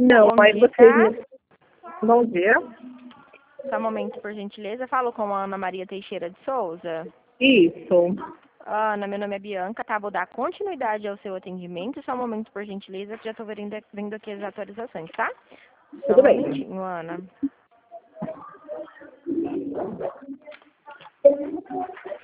Não, Bom aí dia. vocês... Bom dia. Só um momento, por gentileza. Falo com a Ana Maria Teixeira de Souza. Isso. Ana, meu nome é Bianca, tá? Vou dar continuidade ao seu atendimento. Só um momento, por gentileza, que já estou vendo aqui as atualizações, tá? Só Tudo um bem. momentinho, Ana.